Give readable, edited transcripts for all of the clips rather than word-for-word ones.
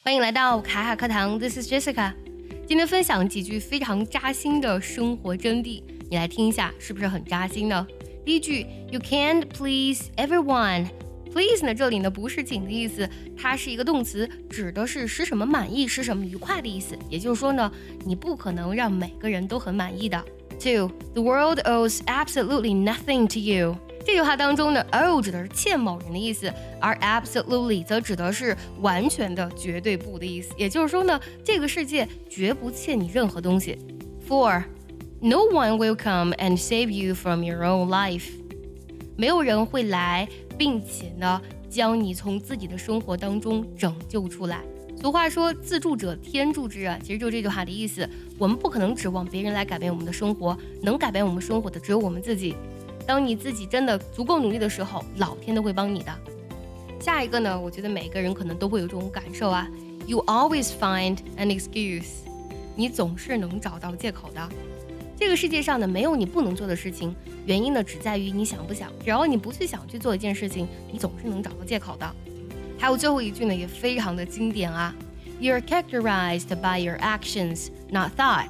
欢迎来到卡卡课堂 ，This is Jessica。今天分享几句非常扎心的生活真谛，你来听一下，是不是很扎心呢？第一句 ，You can't please everyone。please 呢，这里呢不是请的意思，它是一个动词，指的是使什么满意、使什么愉快的意思。也就是说呢，你不可能让每个人都很满意的。Two, the world owes absolutely nothing to you。这句话当中呢 owe 指的是欠某人的意思，而 absolutely 则指的是完全的、绝对不的意思。也就是说呢，这个世界绝不欠你任何东西。Four, no one will come and save you from your own life。没有人会来，并且呢，将你从自己的生活当中拯救出来。俗话说自助者天助之啊，其实就这句话的意思。我们不可能指望别人来改变我们的生活，能改变我们生活的只有我们自己。当你自己真的足够努力的时候，老天都会帮你的。下一个呢，我觉得每个人可能都会有这种感受啊。You always find an excuse。你总是能找到借口的。这个世界上呢，没有你不能做的事情，原因呢只在于你想不想。只要你不去想去做一件事情，你总是能找到借口的。还有最后一句呢，也非常的经典啊。You're characterized by your actions, not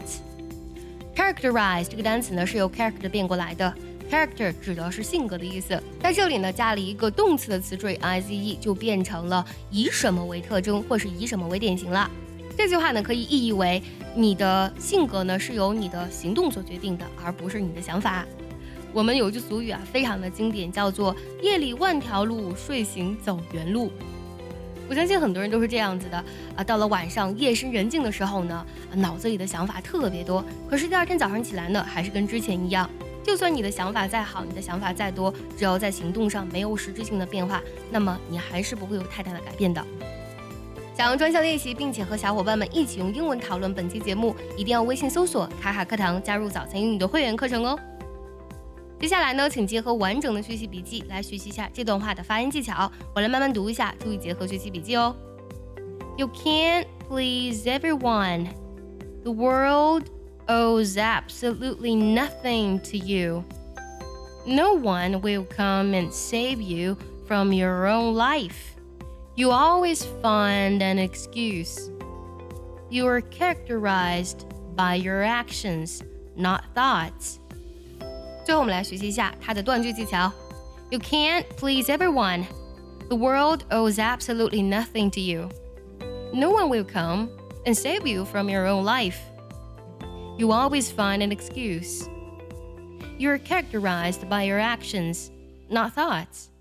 thoughts。Characterize 这个单词呢是由 character 变过来的。Character 指的是性格的意思，在这里呢加了一个动词的词缀 ize， 就变成了以什么为特征，或是以什么为典型了。这句话呢可以意译为你的性格呢是由你的行动所决定的，而不是你的想法。我们有句俗语啊，非常的经典，叫做夜里万条路，睡醒走原路。我相信很多人都是这样子的啊，到了晚上夜深人静的时候呢，脑子里的想法特别多，可是第二天早上起来呢，还是跟之前一样。就算你的想法再好，你的想法再多，只要在行动上没有实质性的变化，那么你还是不会有太大的改变的。想要专项练习并且和小伙伴们一起用英文讨论本期节目，一定要微信搜索卡卡课堂，加入早餐英语的会员课程哦。接下来呢，请结合完整的学习笔记来学习一下这段话的发音技巧，我来慢慢读一下，注意结合学习笔记哦。You can't please everyone. The world owes absolutely nothing to you. No one will come and save you from your own life. You always find an excuse. You are characterized by your actions, not thoughts. 最后我们来学习一下它的断句技巧。You can't please everyone. The world owes absolutely nothing to you. No one will come and save you from your own life.You always find an excuse. You're characterized by your actions, not thoughts.